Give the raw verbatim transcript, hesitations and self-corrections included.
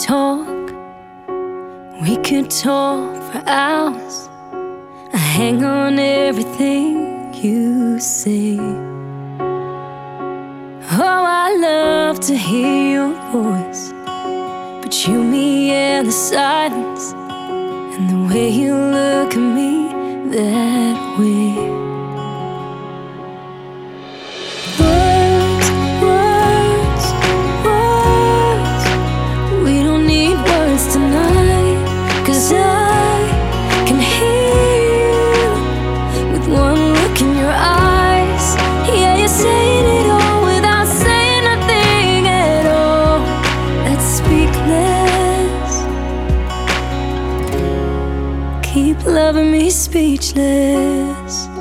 talk, we could talk for hours. I hang on everything you say. Oh, I love to hear your voice, but you, me, and the silence, and the way you look at me that way. Words, words, words, we don't need words tonight, 'cause I can hear you with one look in your eyes. Yeah, you're saying it all without saying nothing at all. Let's speak less. Keep loving me speechless.